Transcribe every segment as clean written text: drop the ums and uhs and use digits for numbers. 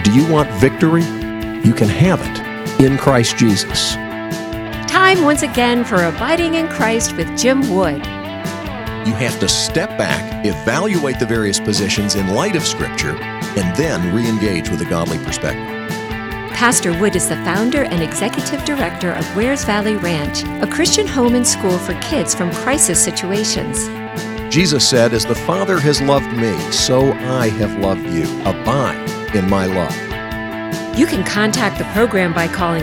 Do you want victory? You can have it in Christ Jesus. Time once again for Abiding in Christ with Jim Wood. You have to step back, evaluate the various positions in light of Scripture, and then re-engage with a godly perspective. Pastor Wood is the founder and executive director of Wares Valley Ranch, a Christian home and school for kids from crisis situations. Jesus said, "As the Father has loved me, so I have loved you. Abide in my love." You can contact the program by calling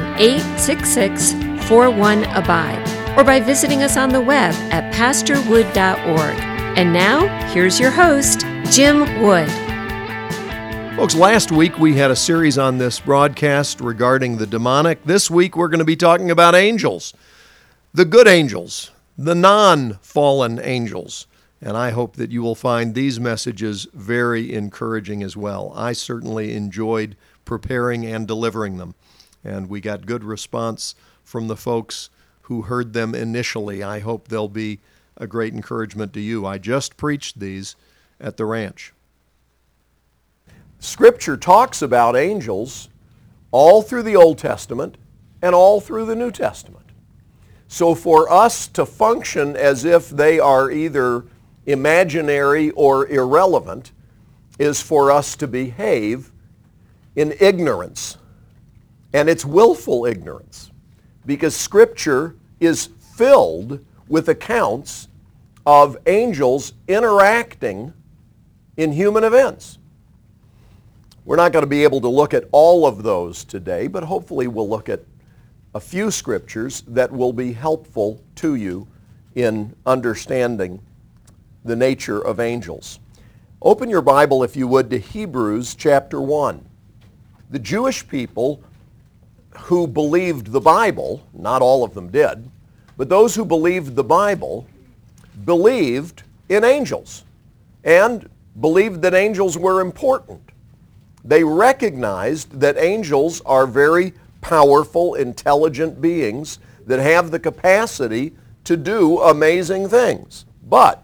866-41-ABIDE or by visiting us on the web at pastorwood.org. And now, here's your host, Jim Wood. Folks, last week we had a series on this broadcast regarding the demonic. This week we're going to be talking about angels, the good angels, the non-fallen angels. And I hope that you will find these messages very encouraging as well. I certainly enjoyed preparing and delivering them. And we got good response from the folks who heard them initially. I hope they'll be a great encouragement to you. I just preached these at the ranch. Scripture talks about angels all through the Old Testament and all through the New Testament. So for us to function as if they are either imaginary or irrelevant is for us to behave in ignorance. And it's willful ignorance, because Scripture is filled with accounts of angels interacting in human events. We're not going to be able to look at all of those today, but hopefully we'll look at a few scriptures that will be helpful to you in understanding the nature of angels. Open your Bible, if you would, to Hebrews chapter 1. The Jewish people who believed the Bible, not all of them did, but those who believed the Bible believed in angels and believed that angels were important. They recognized that angels are very powerful, intelligent beings that have the capacity to do amazing things. But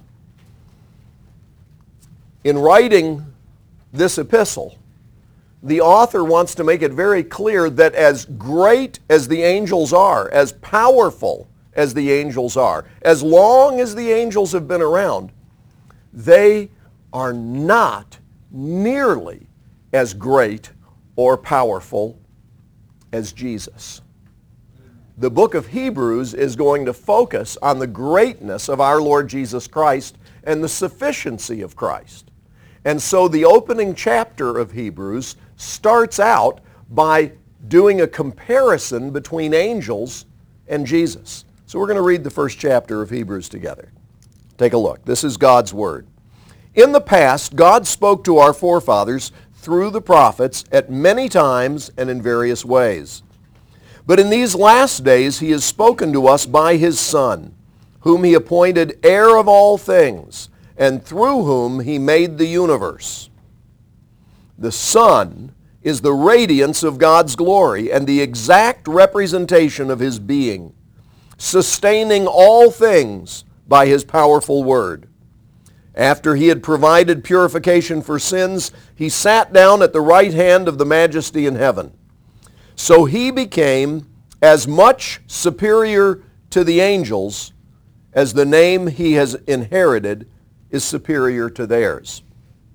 in writing this epistle, the author wants to make it very clear that as great as the angels are, as powerful as the angels are, as long as the angels have been around, they are not nearly as great or powerful as Jesus. The book of Hebrews is going to focus on the greatness of our Lord Jesus Christ and the sufficiency of Christ. And so the opening chapter of Hebrews starts out by doing a comparison between angels and Jesus. So we're going to read the first chapter of Hebrews together. Take a look. This is God's Word. "In the past, God spoke to our forefathers through the prophets at many times and in various ways. But in these last days he has spoken to us by his Son, whom he appointed heir of all things, and through whom he made the universe. The Son is the radiance of God's glory and the exact representation of his being, sustaining all things by his powerful word. After he had provided purification for sins, he sat down at the right hand of the Majesty in heaven. So he became as much superior to the angels as the name he has inherited is superior to theirs.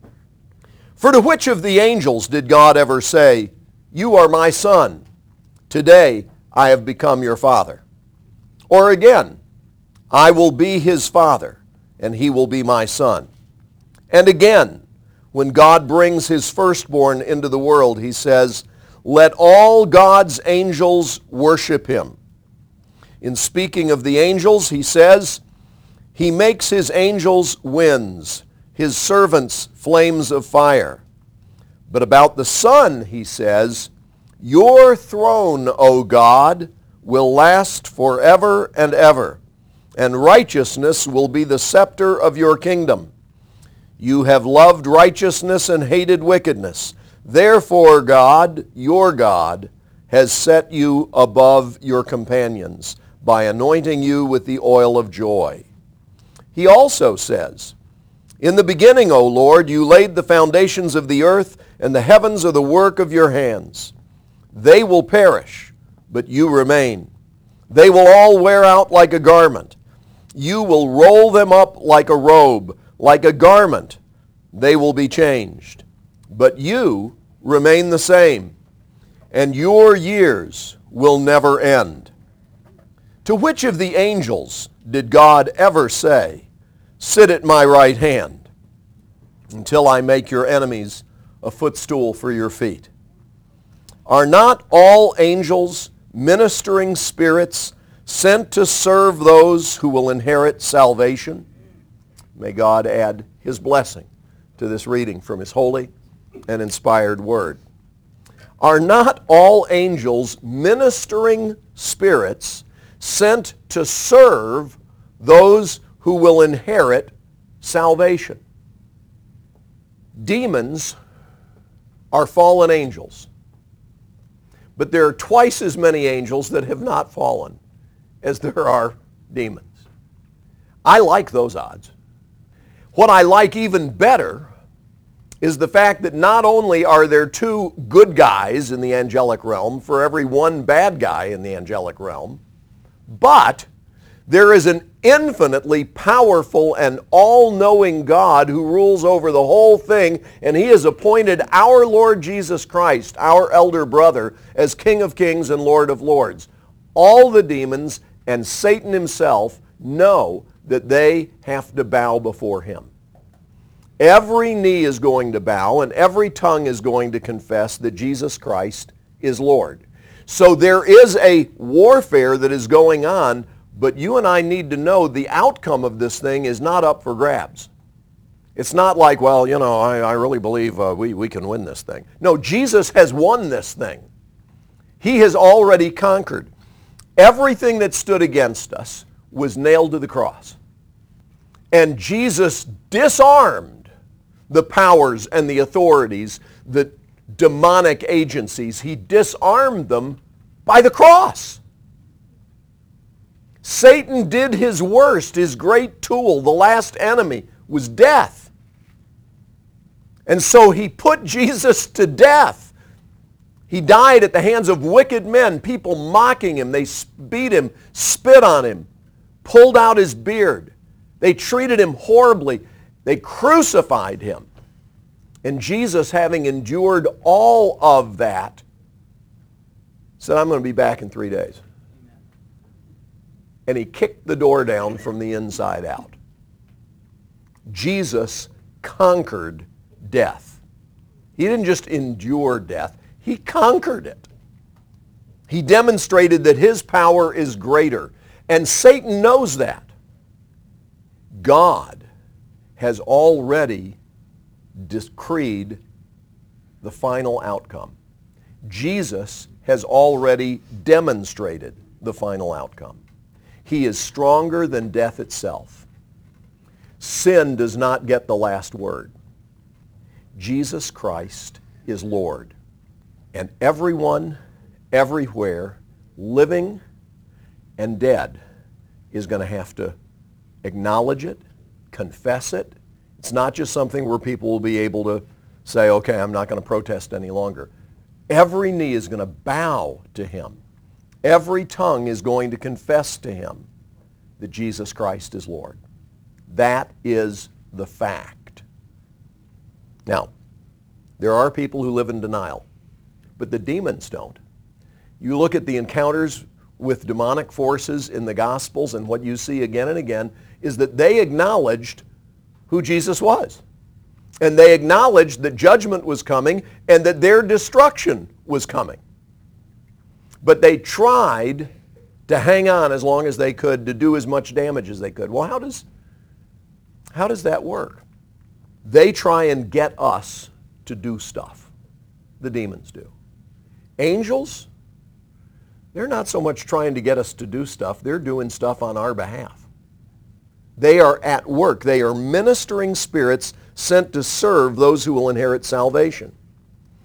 For to which of the angels did God ever say, 'You are my son, today I have become your father'? Or again, 'I will be his father, and he will be my son'? And again, when God brings his firstborn into the world, he says, 'Let all God's angels worship him.' In speaking of the angels, he says, 'He makes his angels winds, his servants flames of fire.' But about the Son, he says, 'Your throne, O God, will last forever and ever, and righteousness will be the scepter of your kingdom. You have loved righteousness and hated wickedness. Therefore God, your God, has set you above your companions by anointing you with the oil of joy.' He also says, In the beginning, O Lord, you laid the foundations of the earth, and the heavens are the work of your hands. They will perish, but you remain. They will all wear out like a garment. You will roll them up like a robe, like a garment. They will be changed. But you remain the same, and your years will never end. To which of the angels did God ever say, sit at my right hand until I make your enemies a footstool for your feet? Are not all angels ministering spirits sent to serve those who will inherit salvation? May God add his blessing to this reading from his holy and inspired word. Are not all angels ministering spirits sent to serve those who will inherit salvation? Demons are fallen angels, but there are twice as many angels that have not fallen as there are demons. I like those odds. What I like even better is the fact that not only are there two good guys in the angelic realm for every one bad guy in the angelic realm, but there is an infinitely powerful and all-knowing God who rules over the whole thing, and he has appointed our Lord Jesus Christ, our elder brother, as King of Kings and Lord of Lords. All the demons and Satan himself know that they have to bow before him. Every knee is going to bow and every tongue is going to confess that Jesus Christ is Lord. So there is a warfare that is going on, but you and I need to know the outcome of this thing is not up for grabs. It's not like, well, you know, I really believe we can win this thing. No, Jesus has won this thing. He has already conquered. Everything that stood against us was nailed to the cross. And Jesus disarmed the powers and the authorities, the demonic agencies. He disarmed them by the cross. Satan did his worst. His great tool, the last enemy, was death. And so he put Jesus to death. He died at the hands of wicked men, people mocking him. They beat him, spit on him, pulled out his beard. They treated him horribly. They crucified him. And Jesus, having endured all of that, said, I'm going to be back in 3 days. And he kicked the door down from the inside out. Jesus conquered death. He didn't just endure death. He conquered it. He demonstrated that his power is greater. And Satan knows that. God has already decreed the final outcome. Jesus has already demonstrated the final outcome. He is stronger than death itself. Sin does not get the last word. Jesus Christ is Lord. And everyone, everywhere, living and dead, is going to have to acknowledge it, confess it. It's not just something where people will be able to say, okay, I'm not going to protest any longer. Every knee is going to bow to him. Every tongue is going to confess to him that Jesus Christ is Lord. That is the fact. Now, there are people who live in denial, but the demons don't. You look at the encounters with demonic forces in the Gospels, and what you see again and again is that they acknowledged who Jesus was. And they acknowledged that judgment was coming and that their destruction was coming. But they tried to hang on as long as they could to do as much damage as they could. Well, how does that work? They try and get us to do stuff. The demons do. Angels, they're not so much trying to get us to do stuff. They're doing stuff on our behalf. They are at work. They are ministering spirits sent to serve those who will inherit salvation.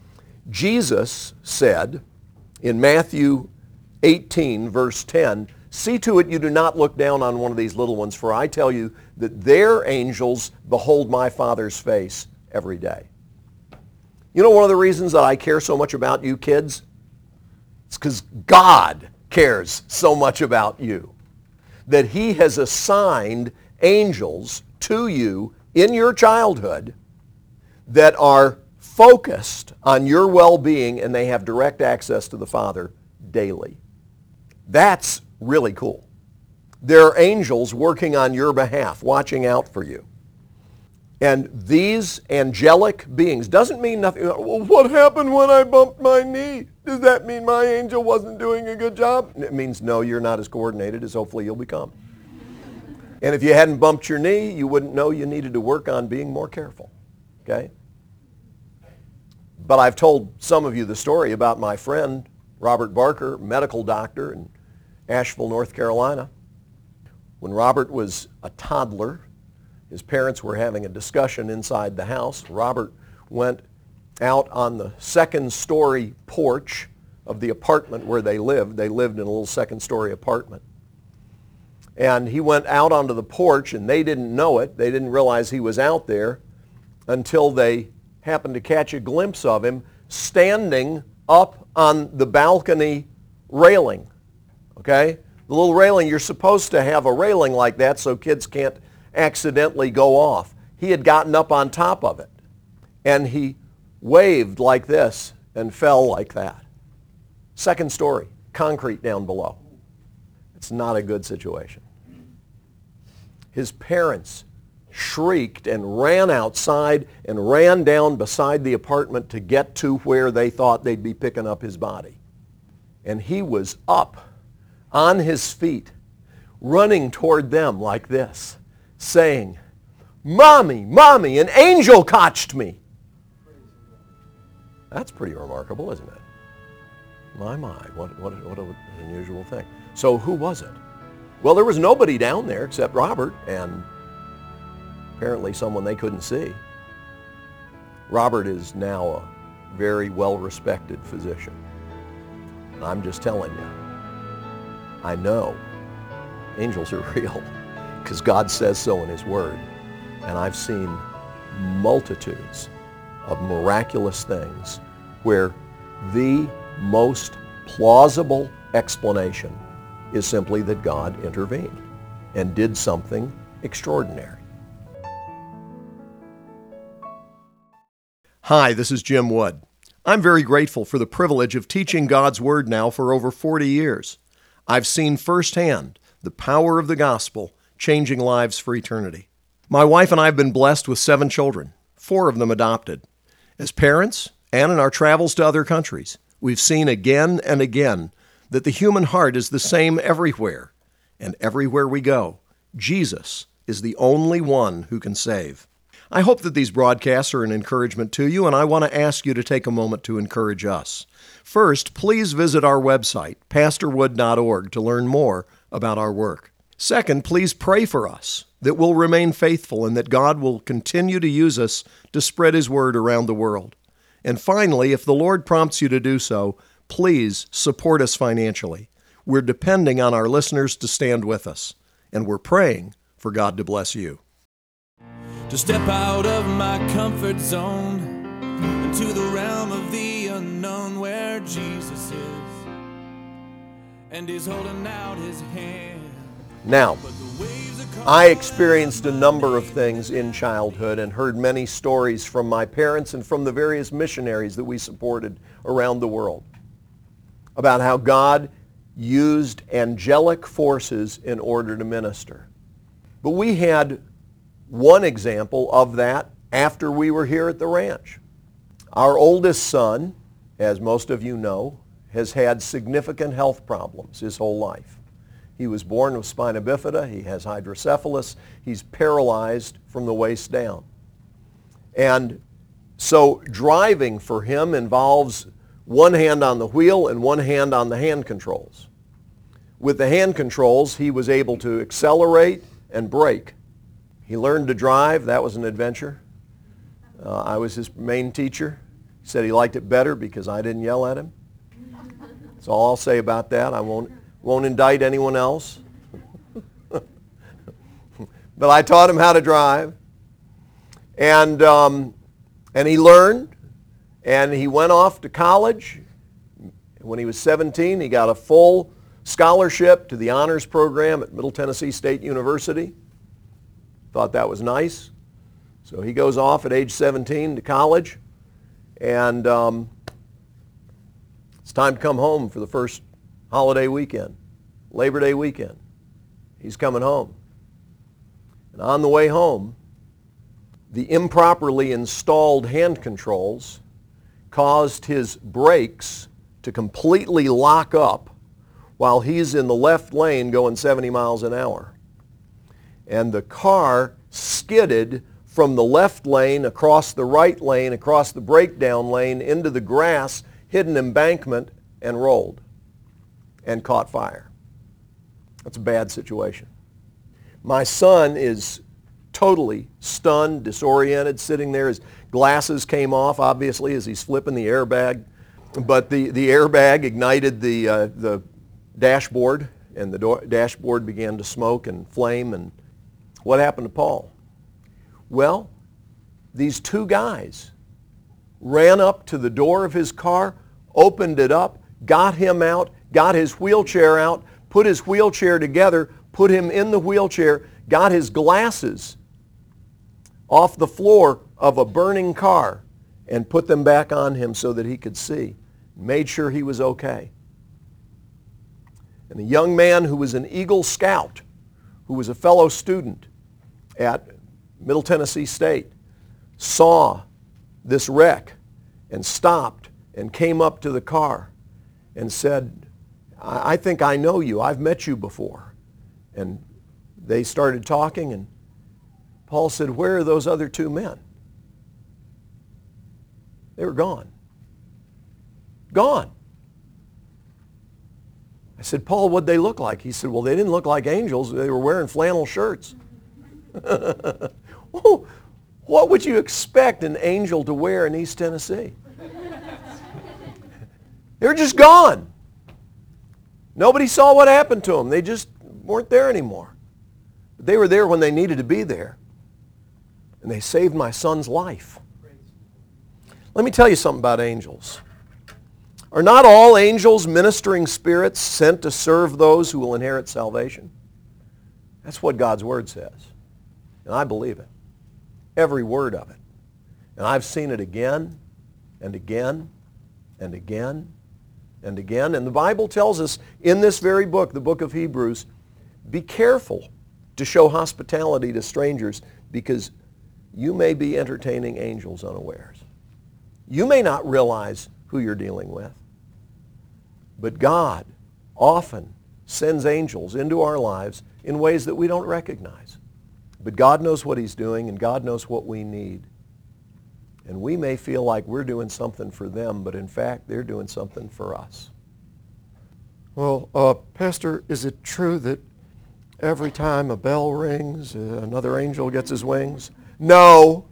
Jesus said in Matthew 18, verse 10, See to it you do not look down on one of these little ones, for I tell you that their angels behold my Father's face every day. You know one of the reasons that I care so much about you kids? It's because God cares so much about you. That he has assigned angels to you in your childhood that are focused on your well-being, and they have direct access to the Father daily. That's really cool. There are angels working on your behalf, watching out for you. And these angelic beings doesn't mean nothing. Well, what happened when I bumped my knee? Does that mean my angel wasn't doing a good job? It means no, you're not as coordinated as hopefully you'll become. And if you hadn't bumped your knee, you wouldn't know you needed to work on being more careful. Okay? But I've told some of you the story about my friend, Robert Barker, medical doctor in Asheville, North Carolina. When Robert was a toddler, his parents were having a discussion inside the house. Robert went out on the second-story porch of the apartment where they lived. They lived in a little second-story apartment. And he went out onto the porch, and they didn't know it. They didn't realize he was out there until they happened to catch a glimpse of him standing up on the balcony railing. Okay? The little railing, you're supposed to have a railing like that so kids can't accidentally go off. He had gotten up on top of it, and he waved like this and fell like that. Second story, concrete down below. It's not a good situation. His parents shrieked and ran outside and ran down beside the apartment to get to where they thought they'd be picking up his body. And he was up on his feet, running toward them like this, saying, "Mommy, Mommy, an angel cotched me." That's pretty remarkable, isn't it? My, what an unusual thing. So who was it? Well, there was nobody down there except Robert and apparently someone they couldn't see. Robert is now a very well-respected physician. And I'm just telling you, I know angels are real because God says so in his word. And I've seen multitudes of miraculous things where the most plausible explanation is simply that God intervened and did something extraordinary. Hi, this is Jim Wood. I'm very grateful for the privilege of teaching God's Word now for over 40 years. I've seen firsthand the power of the gospel changing lives for eternity. My wife and I have been blessed with 7 children, 4 of them adopted. As parents, and in our travels to other countries, we've seen again and again that the human heart is the same everywhere, and everywhere we go, Jesus is the only one who can save. I hope that these broadcasts are an encouragement to you, and I want to ask you to take a moment to encourage us. First, please visit our website, pastorwood.org, to learn more about our work. Second, please pray for us, that we'll remain faithful and that God will continue to use us to spread His word around the world. And finally, if the Lord prompts you to do so, please support us financially. We're depending on our listeners to stand with us, and we're praying for God to bless you. To step out of my comfort zone into the realm of the unknown where Jesus is, and He's holding out His hand. Now, I experienced a number of things in childhood and heard many stories from my parents and from the various missionaries that we supported around the world about how God used angelic forces in order to minister. But we had one example of that after we were here at the ranch. Our oldest son, as most of you know, has had significant health problems his whole life. He was born with spina bifida, he has hydrocephalus, he's paralyzed from the waist down. And so driving for him involves one hand on the wheel and one hand on the hand controls. With the hand controls, he was able to accelerate and brake. He learned to drive. That was an adventure. I was his main teacher. He said he liked it better because I didn't yell at him. That's all I'll say about that. I won't Won't indict anyone else. But I taught him how to drive. And he learned, and he went off to college. When he was 17, he got a full scholarship to the honors program at Middle Tennessee State University. Thought that was nice. So he goes off at age 17 to college, and it's time to come home for the first holiday weekend, Labor Day weekend. He's coming home. And on the way home, the improperly installed hand controls caused his brakes to completely lock up while he's in the left lane going 70 miles an hour. And the car skidded from the left lane across the right lane, across the breakdown lane, into the grass, hit an embankment, and rolled and caught fire. That's a bad situation. My son is totally stunned, disoriented, sitting there. His glasses came off, obviously, as he's flipping the airbag. But the airbag ignited the dashboard, and the dashboard began to smoke and flame. And what happened to Paul? Well, these two guys ran up to the door of his car, opened it up, got him out, got his wheelchair out, put his wheelchair together, put him in the wheelchair, got his glasses off the floor of a burning car and put them back on him so that he could see. Made sure he was okay. And a young man who was an Eagle Scout, who was a fellow student at Middle Tennessee State, saw this wreck and stopped and came up to the car and said, I think I know you. I've met you before. And they started talking, and Paul said, where are those other two men? They were gone. Gone. I said, Paul, what'd they look like? He said, well, they didn't look like angels. They were wearing flannel shirts. What would you expect an angel to wear in East Tennessee? They were just gone. Nobody saw what happened to them. They just weren't there anymore. But they were there when they needed to be there. And they saved my son's life. Let me tell you something about angels. Are not all angels ministering spirits sent to serve those who will inherit salvation? That's what God's Word says. And I believe it. Every word of it. And I've seen it again and again and again and again. And the Bible tells us in this very book, the book of Hebrews, be careful to show hospitality to strangers because you may be entertaining angels unawares. You may not realize who you're dealing with. But God often sends angels into our lives in ways that we don't recognize. But God knows what He's doing, and God knows what we need. And we may feel like we're doing something for them, but in fact, they're doing something for us. Well, Pastor, is it true that every time a bell rings, another angel gets his wings? No.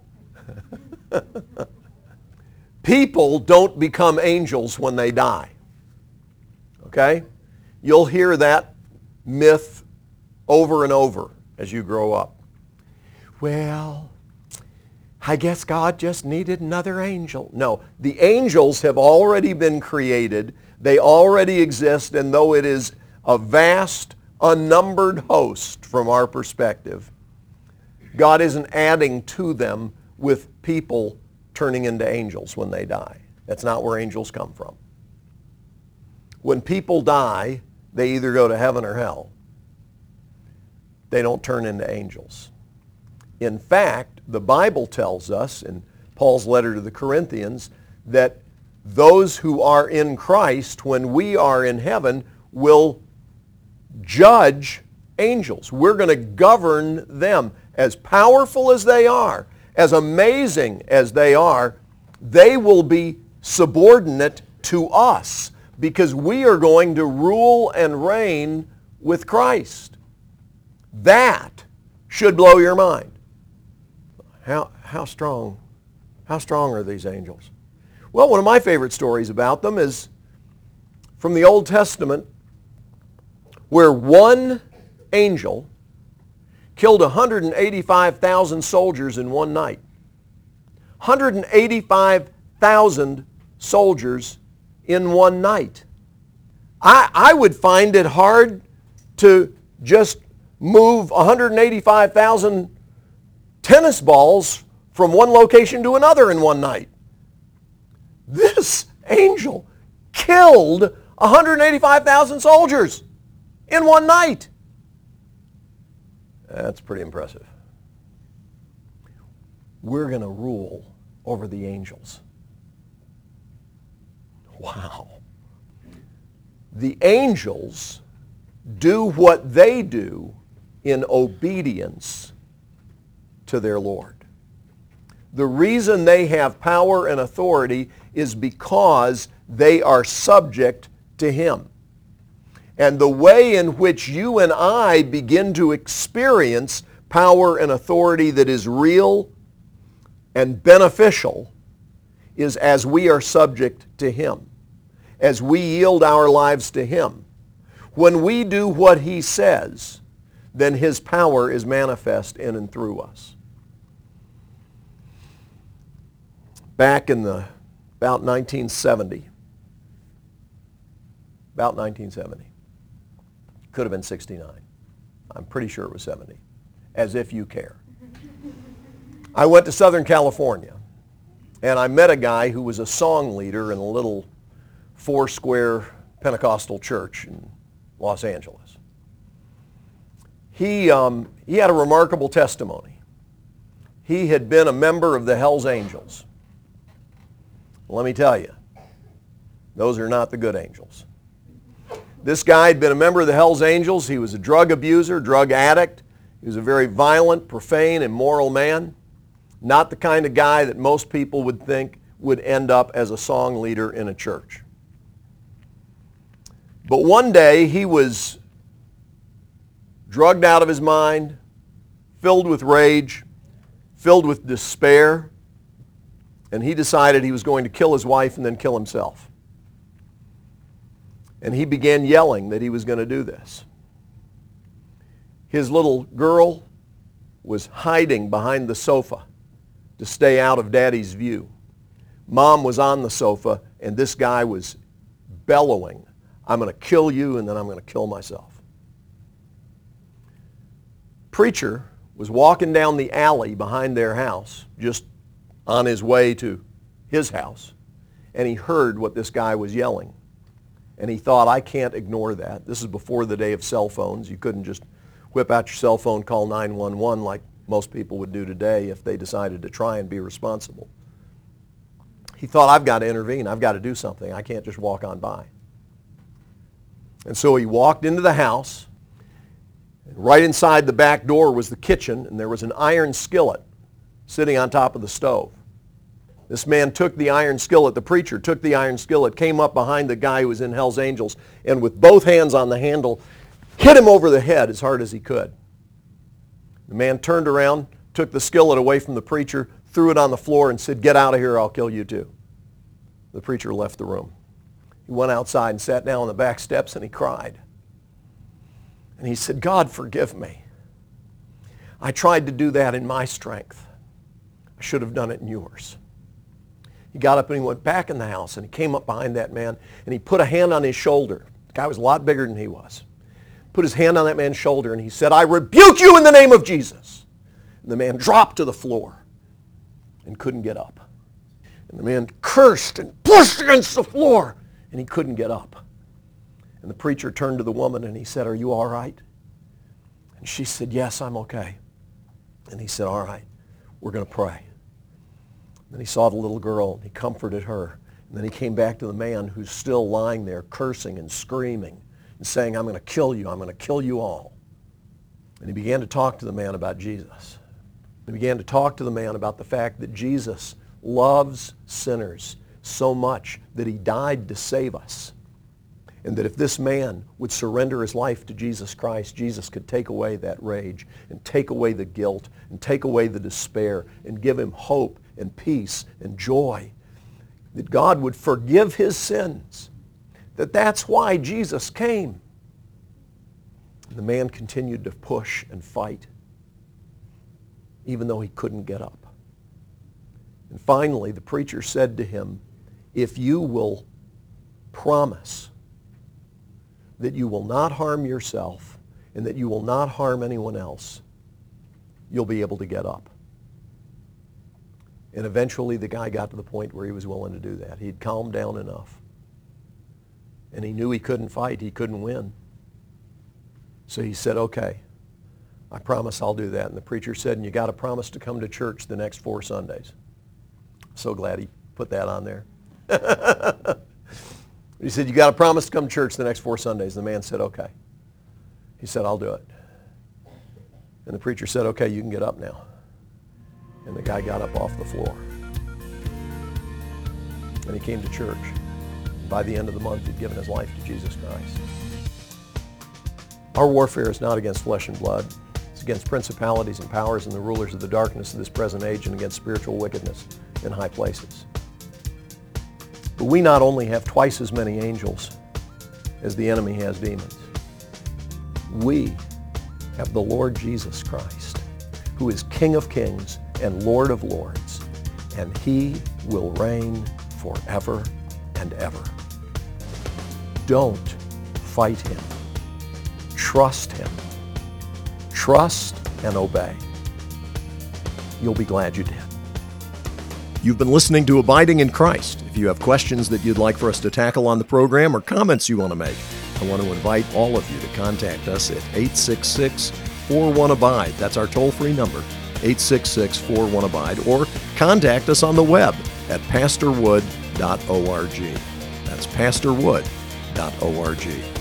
People don't become angels when they die. Okay? You'll hear that myth over and over as you grow up. Well, I guess God just needed another angel. No, the angels have already been created. They already exist, and though it is a vast, unnumbered host from our perspective, God isn't adding to them with people turning into angels when they die. That's not where angels come from. When people die, they either go to heaven or hell. They don't turn into angels. In fact, the Bible tells us in Paul's letter to the Corinthians that those who are in Christ, when we are in heaven, will judge angels. We're going to govern them. As powerful as they are, as amazing as they are, they will be subordinate to us because we are going to rule and reign with Christ. That should blow your mind. How strong are these angels? Well, one of my favorite stories about them is from the Old Testament where one angel killed 185,000 soldiers in one night. 185,000 soldiers in one night. I would find it hard to just move 185,000 tennis balls from one location to another in one night. This angel killed 185,000 soldiers in one night. That's pretty impressive. We're going to rule over the angels. Wow. The angels do what they do in obedience to their Lord. The reason they have power and authority is because they are subject to Him. And the way in which you and I begin to experience power and authority that is real and beneficial is as we are subject to Him, as we yield our lives to Him. When we do what He says, then His power is manifest in and through us. Back in about 1970, could have been 69. I'm pretty sure it was 70, as if you care. I went to Southern California, and I met a guy who was a song leader in a little four-square Pentecostal church in Los Angeles. He had a remarkable testimony. He had been a member of the Hells Angels. Let me tell you, those are not the good angels. This guy had been a member of the Hells Angels. He was a drug abuser, drug addict. He was a very violent, profane, immoral man. Not the kind of guy that most people would think would end up as a song leader in a church. But one day he was drugged out of his mind, filled with rage, filled with despair, and he decided he was going to kill his wife and then kill himself. And he began yelling that he was going to do this. His little girl was hiding behind the sofa to stay out of Daddy's view. Mom was on the sofa, and this guy was bellowing, "I'm going to kill you, and then I'm going to kill myself." Preacher was walking down the alley behind their house, just on his way to his house, and he heard what this guy was yelling. And he thought, I can't ignore that. This is before the day of cell phones. You couldn't just whip out your cell phone, call 911 like most people would do today if they decided to try and be responsible. He thought, I've got to intervene. I've got to do something. I can't just walk on by. And so he walked into the house. And right inside the back door was the kitchen, and there was an iron skillet sitting on top of the stove. This man took the iron skillet, the preacher took the iron skillet, came up behind the guy who was in Hell's Angels, and with both hands on the handle, hit him over the head as hard as he could. The man turned around, took the skillet away from the preacher, threw it on the floor, and said, "Get out of here, I'll kill you too." The preacher left the room. He went outside and sat down on the back steps, and he cried. And he said, "God, forgive me. I tried to do that in my strength. I should have done it in yours." He got up and he went back in the house, and he came up behind that man, and he put a hand on his shoulder. The guy was a lot bigger than he was. Put his hand on that man's shoulder, and he said, "I rebuke you in the name of Jesus." And the man dropped to the floor and couldn't get up. And the man cursed and pushed against the floor, and he couldn't get up. And the preacher turned to the woman, and he said, "Are you all right?" And she said, "Yes, I'm okay." And he said, "All right, we're going to pray." Then he saw the little girl, and he comforted her. And then he came back to the man who's still lying there cursing and screaming and saying, "I'm going to kill you. I'm going to kill you all." And he began to talk to the man about Jesus. He began to talk to the man about the fact that Jesus loves sinners so much that he died to save us. And that if this man would surrender his life to Jesus Christ, Jesus could take away that rage and take away the guilt and take away the despair and give him hope and peace and joy. That God would forgive his sins. That's why Jesus came. And the man continued to push and fight, even though he couldn't get up. And finally, the preacher said to him, if you will promise that you will not harm yourself and that you will not harm anyone else, you'll be able to get up. And eventually the guy got to the point where he was willing to do that. He'd calmed down enough. And he knew he couldn't fight. He couldn't win. So he said, okay, I promise I'll do that. And the preacher said, and you got to promise to come to church the next 4 Sundays. So glad he put that on there. He said, you got to promise to come to church the next 4 Sundays. The man said, okay. He said, I'll do it. And the preacher said, okay, you can get up now. And the guy got up off the floor. And he came to church. By the end of the month, he'd given his life to Jesus Christ. Our warfare is not against flesh and blood. It's against principalities and powers and the rulers of the darkness of this present age and against spiritual wickedness in high places. But we not only have twice as many angels as the enemy has demons. We have the Lord Jesus Christ, who is King of kings and Lord of lords, and he will reign forever and ever. Don't fight him. Trust him. Trust and obey. You'll be glad you did. You've been listening to Abiding in Christ. If you have questions that you'd like for us to tackle on the program or comments you want to make, I want to invite all of you to contact us at 866-41-ABIDE. That's our toll-free number, 866-41-ABIDE, or contact us on the web at pastorwood.org. That's pastorwood.org.